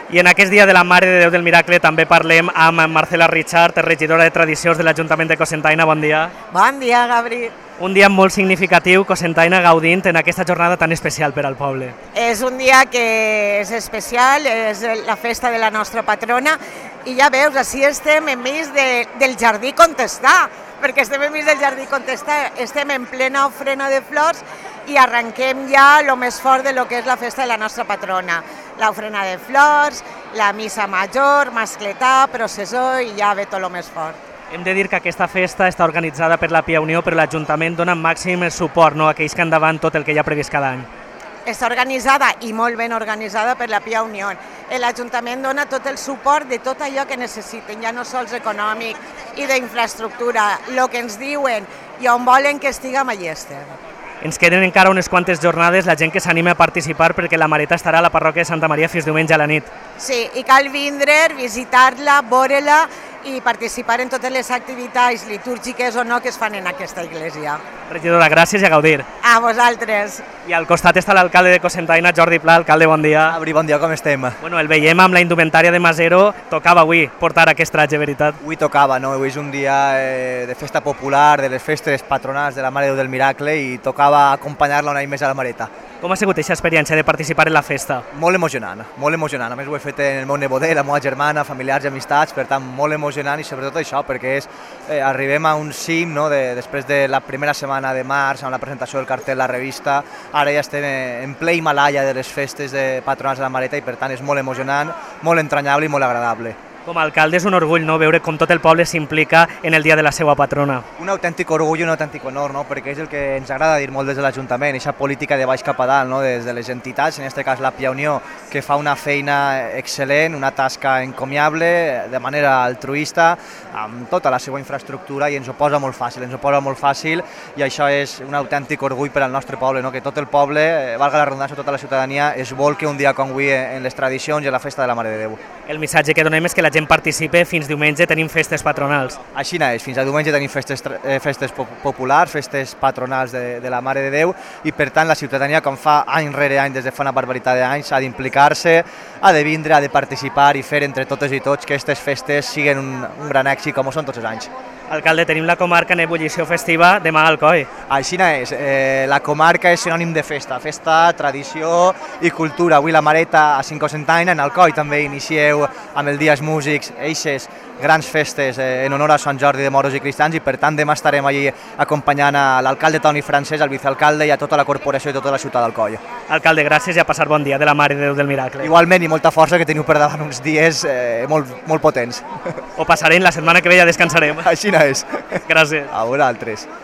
I en aquest dia de la Mare de Déu del Miracle també parlem amb Marcela Richard, regidora de Tradicions de l'Ajuntament de Cocentaina. Bon dia. Bon dia, Gabri. Un dia molt significatiu, Cocentaina gaudint en aquesta jornada tan especial per al poble. És un dia que és especial, és la festa de la nostra patrona i ja veus, així estem enmig del Jardí Contestà, perquè estem enmig del Jardí Contestà, estem en plena ofrena de flors i arrenquem ja el més fort de lo que és la festa de la nostra patrona. L'ofrena de flors, la missa major, mascletà, processó i ja ve tot el més fort. Hem de dir que aquesta festa està organitzada per la Pia Unió, però l'Ajuntament dona màxim suport, no?, a aquells que han davant tot el que hi ha previst cada any. Està organitzada i molt ben organitzada per la Pia Unió. L'Ajuntament dona tot el suport de tot allò que necessiten, ja no sols econòmic i d'infraestructura. El que ens diuen i on volen que estiguem, allà estem. Ens queden encara unes quantes jornades, la gent que s'anima a participar perquè la Mareta estarà a la parròquia de Santa Maria fins diumenge a la nit. Sí, i cal vindre, visitar-la, veure-la i participar en totes les activitats litúrgiques o no que es fan en aquesta església. Regidora, gràcies i a gaudir. A vosaltres. I al costat està l'alcalde de Cocentaina, Jordi Pla. Alcalde, bon dia. Gabri, bon dia, com estem? Bueno, el veiem amb la indumentària de Masero. Tocava avui portar aquest tratge, veritat? Avui tocava, no? Avui és un dia de festa popular, de les festes patronals de la Mare de Déu del Miracle i tocava acompanyar-la un any més a la Mareta. Com ha sigut aquesta experiència de participar en la festa? Molt emocionant, molt emocionant. A més ho he fet en el meu nebodè, la meva germana, familiars i amistats, per tant molt emocionant i sobretot això, perquè arribem a un cim, no? Després de la primera setmana de març, amb la presentació del cartell, la revista, ara ja estem en ple Himalaya de les festes patronals de la Mareta i per tant és molt emocionant, molt entranyable i molt agradable. Com a alcalde és un orgull, no?, veure com tot el poble s'implica en el dia de la seva patrona. Un autèntic orgull i un autèntic honor, no? Perquè és el que ens agrada dir molt des de l'Ajuntament, aquesta política de baix cap a dalt, no? Des de les entitats, en aquest cas la Pia Unió, que fa una feina excel·lent, una tasca encomiable, de manera altruista, amb tota la seva infraestructura i ens ho posa molt fàcil i això és un autèntic orgull per al nostre poble, no? Que tot el poble, valga la redundància, tota la ciutadania, es volque un dia com avui en les tradicions i en la festa de la Mare de Déu. El missatge que donem és que la gent participe, fins diumenge tenim festes patronals. Així és, fins a diumenge tenim festes populars, festes patronals de la Mare de Déu i per tant la ciutadania, com fa any rere any, des de fa una barbaritat d'anys, ha d'implicar-se, ha de vindre, ha de participar i fer entre totes i tots que aquestes festes siguin un gran èxit com ho són tots els anys. Alcalde, tenim la comarca en ebullició festiva demà al Alcoi. Així és, la comarca és sinònim de festa, tradició i cultura. Avui la Mareta a Cocentaina, en Alcoi també inicieu amb el Dies Músics, eixes grans festes en honor a Sant Jordi de Moros i Cristians i per tant demà estarem allí acompanyant a l'alcalde Toni Francesc, al vicealcalde i a tota la corporació i tota la ciutat d'Alcoi. Alcalde, gràcies i a passar bon dia de la Mare de Déu del Miracle. Igualment i molta força, que teniu per davant uns dies molt potents. Ho passarem, la setmana que ve ja descansarem. Així és. Gràcies. A vosaltres.